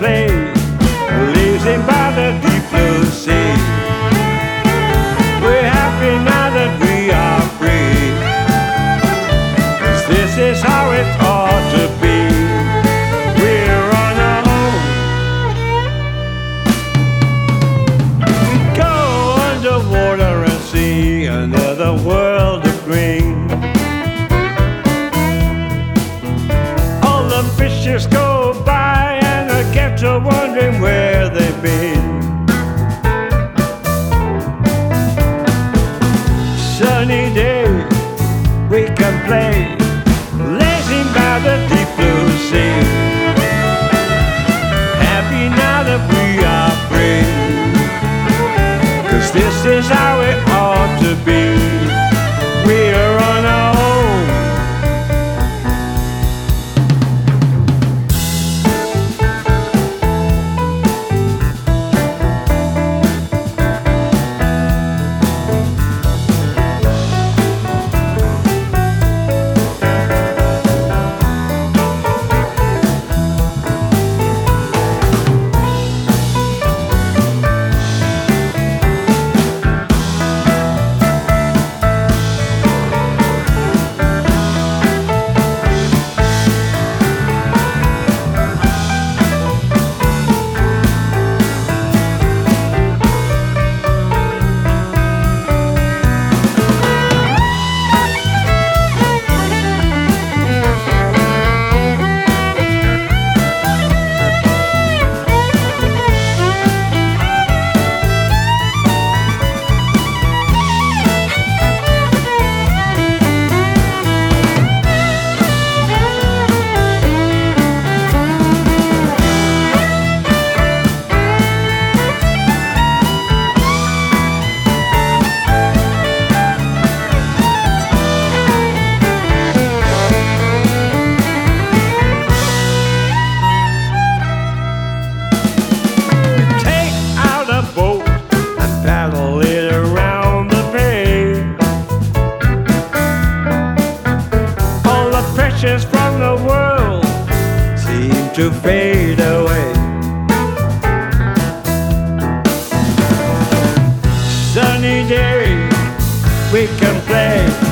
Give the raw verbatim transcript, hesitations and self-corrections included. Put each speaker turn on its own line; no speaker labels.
play, lazy by the deep blue sea. We're happy now that we are free, 'cause this is how it ought to be. We're on our own. We go underwater and see another world of green. All the fishes go by and I get to wondering where they've been. Sunny day, we can play, lazy by the deep blue sea. Happy now that we are free, 'cause this is how it ought to be. We're on our own. Paddle it around the bay. All the pressures from the world seem to fade away. Sunny day, we can play,